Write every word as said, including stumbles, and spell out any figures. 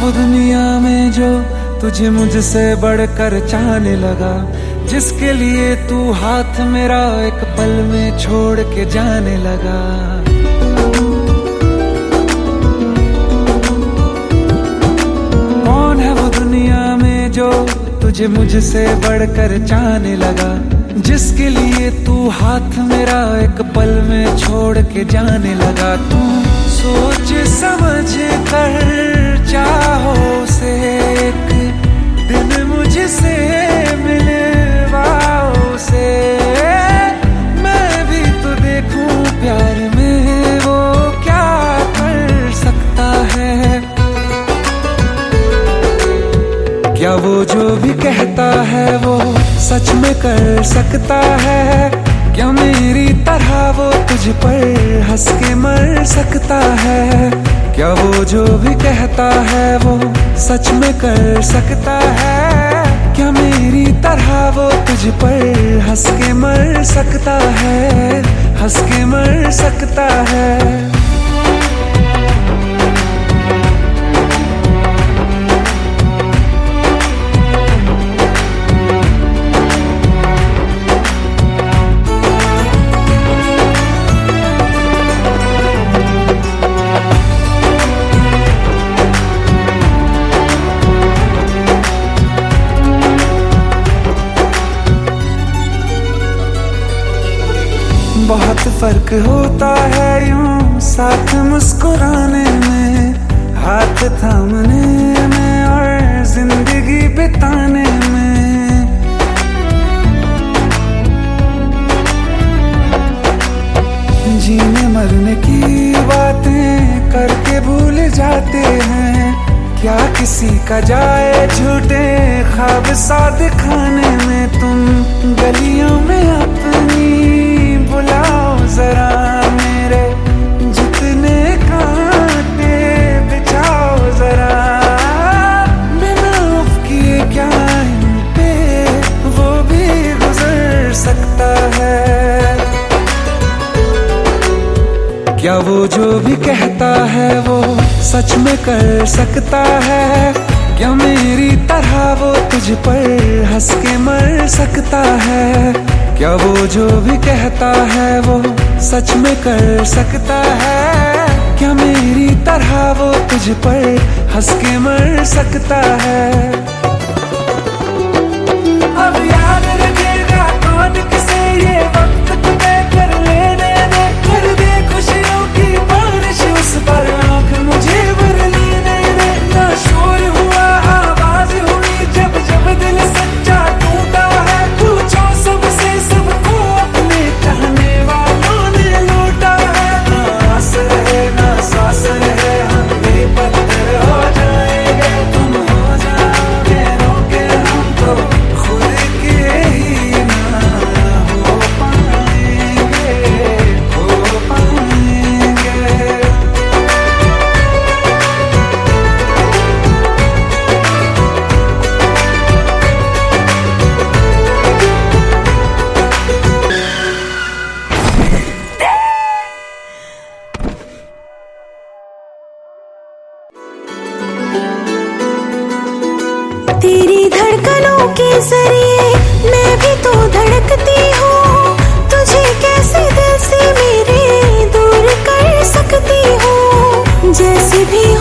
वो दुनिया में जो तुझे मुझसे बढ़कर चाहने लगा, जिसके लिए तू हाथ मेरा एक पल में छोड़ के जाने लगा। कौन है वो दुनिया में जो तुझे मुझसे बढ़कर चाहने लगा, जिसके लिए तू हाथ मेरा एक पल में छोड़ के जाने लगा। तू सोच समझ कर चाहो से एक दिन मुझसे मिलवाओ से, मैं भी तो देखूं प्यार में वो क्या कर सकता है। क्या वो जो भी कहता है वो सच में कर सकता है? क्या मेरी तरह वो तुझ पर हंस के मर सकता है? क्या वो जो भी कहता है वो सच में कर सकता है? क्या मेरी तरह वो तुझ पर हंस के मर सकता है? हंस के मर सकता है? बहुत फर्क होता है यूं साथ मुस्कुराने में, हाथ थामने में और जिंदगी बिताने में। जीने मरने की बातें करके भूल जाते हैं, क्या किसी का जाए झूठे ख्वाब सा दिखाने में। तुम गलियों में अपनी बुलाओ जरा मेरे जितने कांटे बिछाओ जरा, बिना उफ किए क्या इन पे वो भी गुजर सकता है। क्या वो जो भी कहता है वो सच में कर सकता है? क्या मेरी तरह वो तुझ पर हंस के मर सकता है? क्या वो जो भी कहता है वो सच में कर सकता है? क्या मेरी तरह वो तुझ पर हंस के मर सकता है? अब याद रखेगा कौन किसे ये वक्त तय कर लेने दे, कर दे खुशियों की बारिश उस पर आँख मुझे भर लेने दे। ना शोर हुआ आवाज हुई जब जब दिल सच्चा टूटा है, पूछो सबसे सबको अपने चाहने वालों ने लूटा है। ना आस रहे ना सांस रहे हम भी पत्थर हो जाएंगे, तुम हो जाओगे रोके हम तो खुद के ही ना हो पाएंगे, हो पाएंगे। तेरी धड़कनों के जरिए मैं भी तो धड़कती हूँ, तुझे कैसे दिल से मेरे दूर कर सकती हूँ। जैसे भी